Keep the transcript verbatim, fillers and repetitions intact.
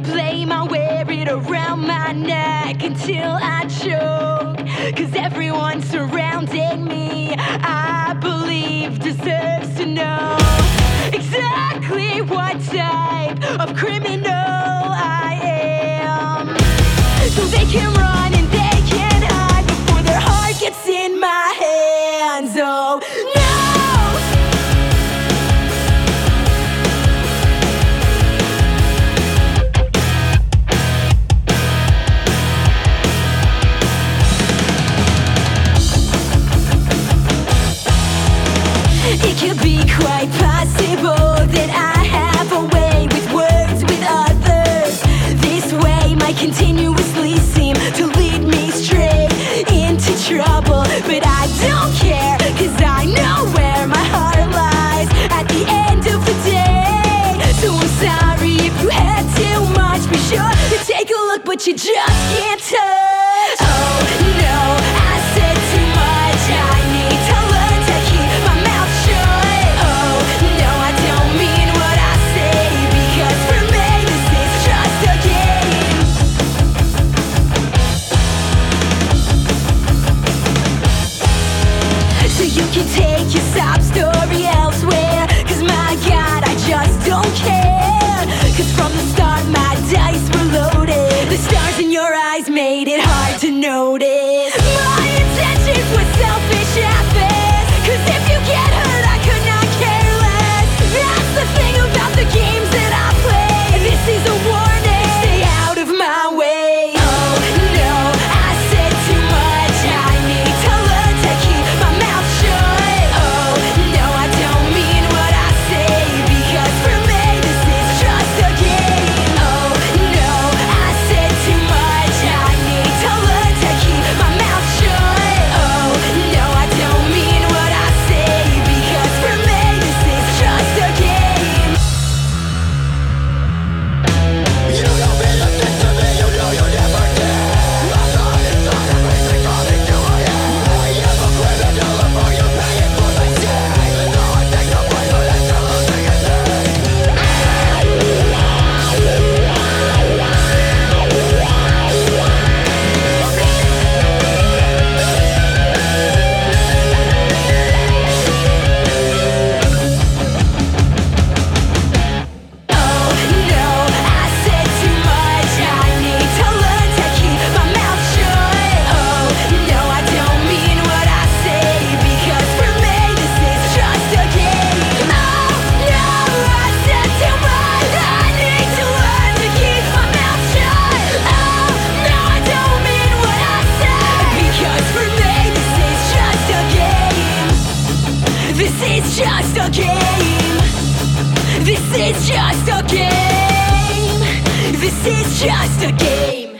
blame, I wear it around my neck until I choke. Cause everyone surrounding me, I believe, deserves to know exactly what type of criminal I am. So they can run and they can hide before their heart gets in my hands. Oh no! It could be quite possible that I have a way with words with others. This way might continuously seem to lead me straight into trouble, but I don't care, cause I know where my heart lies at the end of the day. So I'm sorry if you had too much, be sure to take a look, but you just can't touch. Oh no, I said too much, I need to learn to keep my mouth shut. Oh no, I don't mean what I say, because for me this is just a game. So you can take your sob story elsewhere, cause my God, I just don't care. Cause from the start my dice were loaded. The stars in your eyes made it hard to notice. My intentions were selfish at best, cause if you get hurt I could not care less. That's the thing about the games that I play. This is a warning, stay out of my way. Oh no, I said too much, I need to learn to keep my mouth shut. Oh no, I don't mean what I say, because for me this is just a game. Oh no, I said too much, I need to learn to keep my mouth shut. Oh no, I don't mean what I say, because for me this is just a game. You don't be listening to me, you know you never did. I'm not inside everything coming to my head. I am a criminal and for you paying for my sin. Even though I take the blame, but I'm still losing a thing. Oh no, I said too much, I need to learn to keep my mouth shut. Oh no, I don't mean what I say, because for me this is just a game. Oh no, I said too much, I need to learn to keep my mouth shut. Oh no, I don't mean what I say, because for me this is just a game. This is just a game. This is just a game. This is just a game.